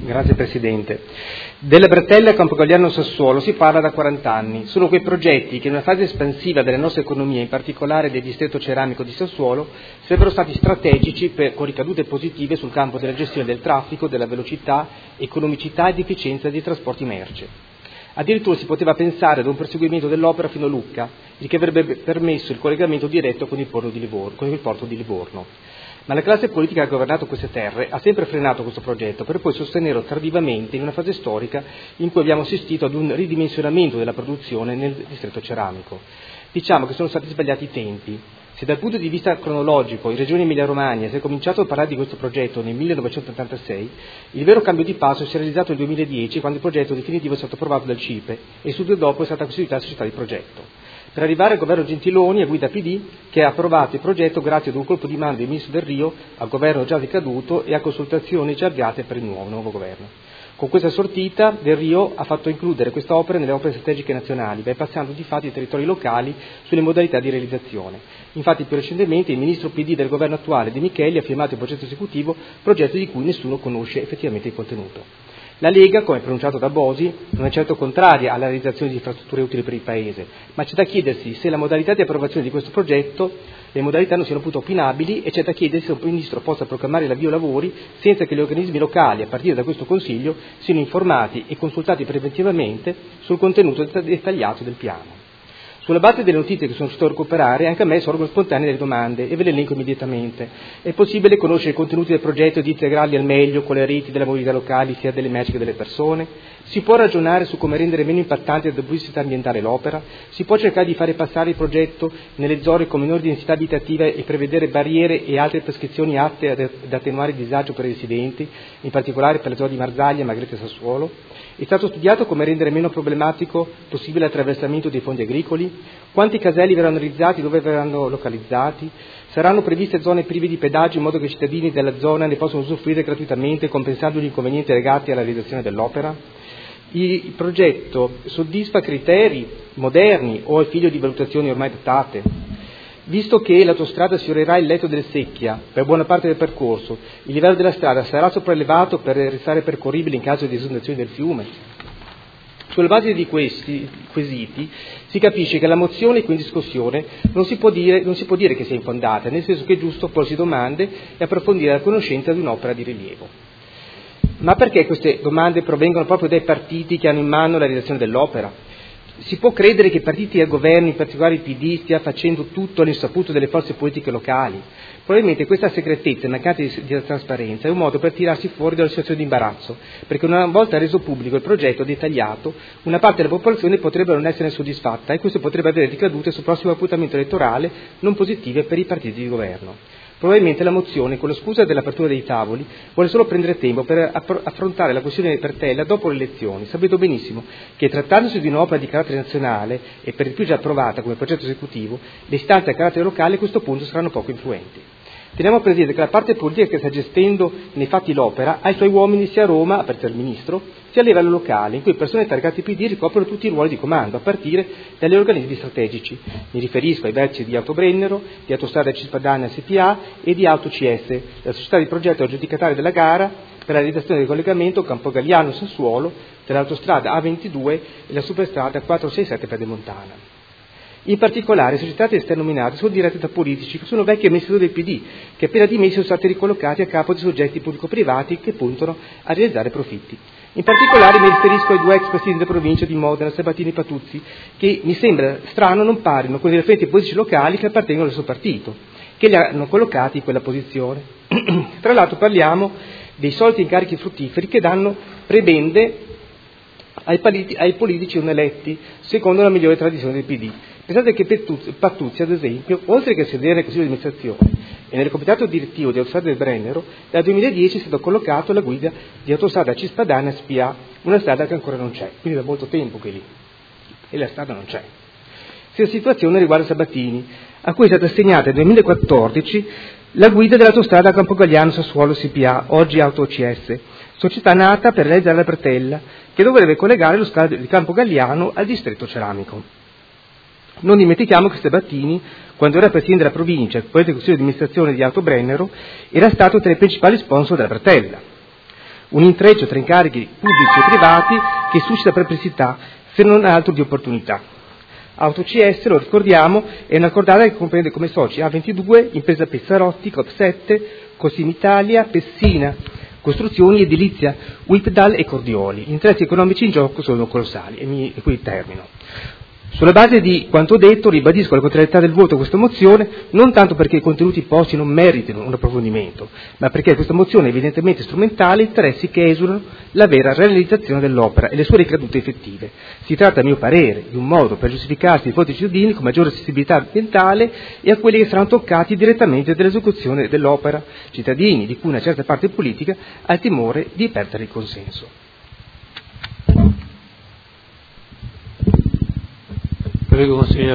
Grazie Presidente. Della Bretella a Campogalliano Sassuolo si parla da 40 anni. Sono quei progetti che in una fase espansiva della nostra economia, in particolare del distretto ceramico di Sassuolo, sarebbero stati strategici con ricadute positive sul campo della gestione del traffico, della velocità, economicità ed efficienza dei trasporti merci. Addirittura si poteva pensare ad un perseguimento dell'opera fino a Lucca, il che avrebbe permesso il collegamento diretto con il porto di Livorno. Ma la classe politica che ha governato queste terre ha sempre frenato questo progetto per poi sostenerlo tardivamente in una fase storica in cui abbiamo assistito ad un ridimensionamento della produzione nel distretto ceramico. Diciamo che sono stati sbagliati i tempi. Se dal punto di vista cronologico in Regione Emilia-Romagna si è cominciato a parlare di questo progetto nel 1986, il vero cambio di passo si è realizzato nel 2010 quando il progetto definitivo è stato approvato dal CIPE e subito dopo è stata costituita la società di progetto. Per arrivare al governo Gentiloni a guida PD, che ha approvato il progetto grazie ad un colpo di mano del ministro Del Rio al governo già decaduto e a consultazioni già avviate per il nuovo governo. Con questa sortita Del Rio ha fatto includere questa opera nelle opere strategiche nazionali, bypassando di fatto i territori locali sulle modalità di realizzazione. Infatti più recentemente il ministro PD del governo attuale De Micheli ha firmato il progetto esecutivo, progetto di cui nessuno conosce effettivamente il contenuto. La Lega, come pronunciato da Bosi, non è certo contraria alla realizzazione di infrastrutture utili per il Paese, ma c'è da chiedersi se la modalità di approvazione di questo progetto, le modalità non siano appunto opinabili e c'è da chiedersi se un Ministro possa proclamare l'avvio lavori senza che gli organismi locali, a partire da questo Consiglio, siano informati e consultati preventivamente sul contenuto dettagliato del piano. Sulla base delle notizie che sono riuscito a recuperare, anche a me sorgono spontanee delle domande e ve le elenco immediatamente. È possibile conoscere i contenuti del progetto e di integrarli al meglio con le reti della mobilità locali sia delle merci che delle persone? Si può ragionare su come rendere meno impattante dal punto di vista ambientale l'opera? Si può cercare di fare passare il progetto nelle zone con minore densità abitativa e prevedere barriere e altre prescrizioni atte ad attenuare il disagio per i residenti, in particolare per le zone di Marzaglia, Magreta e Sassuolo? È stato studiato come rendere meno problematico possibile l'attraversamento dei fondi agricoli? Quanti caselli verranno realizzati, dove verranno localizzati? Saranno previste zone prive di pedaggio in modo che i cittadini della zona ne possano usufruire gratuitamente compensando gli inconvenienti legati alla realizzazione dell'opera? Il progetto soddisfa criteri moderni o è figlio di valutazioni ormai datate? Visto che l'autostrada sfiorerà il letto del Secchia per buona parte del percorso, il livello della strada sarà sopraelevato per restare percorribile in caso di esondazione del fiume? Sulla base di questi quesiti si capisce che la mozione qui in discussione non si può dire che sia infondata, nel senso che è giusto porsi domande e approfondire la conoscenza di un'opera di rilievo. Ma perché queste domande provengono proprio dai partiti che hanno in mano la realizzazione dell'opera? Si può credere che i partiti al governo, in particolare il PD, stia facendo tutto all'insaputo delle forze politiche locali? Probabilmente questa segretezza e mancanza di trasparenza è un modo per tirarsi fuori dalla situazione di imbarazzo, perché una volta reso pubblico il progetto dettagliato, una parte della popolazione potrebbe non essere soddisfatta e questo potrebbe avere ricadute sul prossimo appuntamento elettorale non positive per i partiti di governo. Probabilmente la mozione, con la scusa dell'apertura dei tavoli, vuole solo prendere tempo per affrontare la questione di Pertella dopo le elezioni, sapendo benissimo che trattandosi di un'opera di carattere nazionale e per di più già approvata come progetto esecutivo, le istanze a carattere locale a questo punto saranno poco influenti. Teniamo presente che la parte politica che sta gestendo nei fatti l'opera ha i suoi uomini sia a Roma, per il Ministro, sia a livello locale, in cui persone targate PD ricoprono tutti i ruoli di comando, a partire dagli organismi strategici. Mi riferisco ai vertici di Autobrennero, di Autostrada Cispadana SPA e di AutoCS, la società di progetto aggiudicataria della gara per la realizzazione del collegamento Campogalliano-Sassuolo dell'autostrada A22 e la superstrada 467 Pedemontana. In particolare, le società testé nominate sono dirette da politici che sono vecchi amministratori del PD, che appena dimessi sono stati ricollocati a capo di soggetti pubblico-privati che puntano a realizzare profitti. In particolare mi riferisco ai due ex presidenti della provincia di Modena, Sabatini e Patuzzi, che mi sembra strano non parino con i referenti politici locali che appartengono al suo partito, che li hanno collocati in quella posizione. Tra l'altro parliamo dei soliti incarichi fruttiferi che danno prebende ai politici non eletti, secondo la migliore tradizione del PD. Pensate che Patuzzi, ad esempio, oltre che a sedere nel Consiglio di amministrazione e nel comitato direttivo di Autostrada del Brennero, dal 2010 è stato collocato alla guida di Autostrada Cispadana SPA, una strada che ancora non c'è, quindi da molto tempo che è lì, e la strada non c'è. Stessa situazione riguarda Sabatini, a cui è stata assegnata nel 2014 la guida dell'autostrada Campogalliano-Sassuolo SPA, oggi AutoCS, società nata per realizzare la Bretella, che dovrebbe collegare lo scalo di Campogalliano al distretto ceramico. Non dimentichiamo che Sabatini, quando era presidente della provincia e poi del consiglio di amministrazione di Autobrennero, era stato tra i principali sponsor della Bretella. un intreccio tra incarichi pubblici e privati che suscita perplessità, se non altro di opportunità. AutoCS, lo ricordiamo, è una cordata che comprende come soci A22, Impresa Pezzarotti, COP7, Cosim Italia, Pessina Costruzioni, Edilizia, Whipdal e Cordioli. Gli interessi economici in gioco sono colossali. E qui termino. Sulla base di quanto detto, ribadisco la contrarietà del voto a questa mozione, non tanto perché i contenuti posti non meritino un approfondimento, ma perché questa mozione è evidentemente strumentale a interessi che esulano la vera realizzazione dell'opera e le sue ricadute effettive. Si tratta, a mio parere, di un modo per giustificarsi di fronte ai cittadini con maggiore sensibilità ambientale e a quelli che saranno toccati direttamente dall'esecuzione dell'opera, cittadini di cui una certa parte politica ha il timore di perdere il consenso. Prego, consigliere.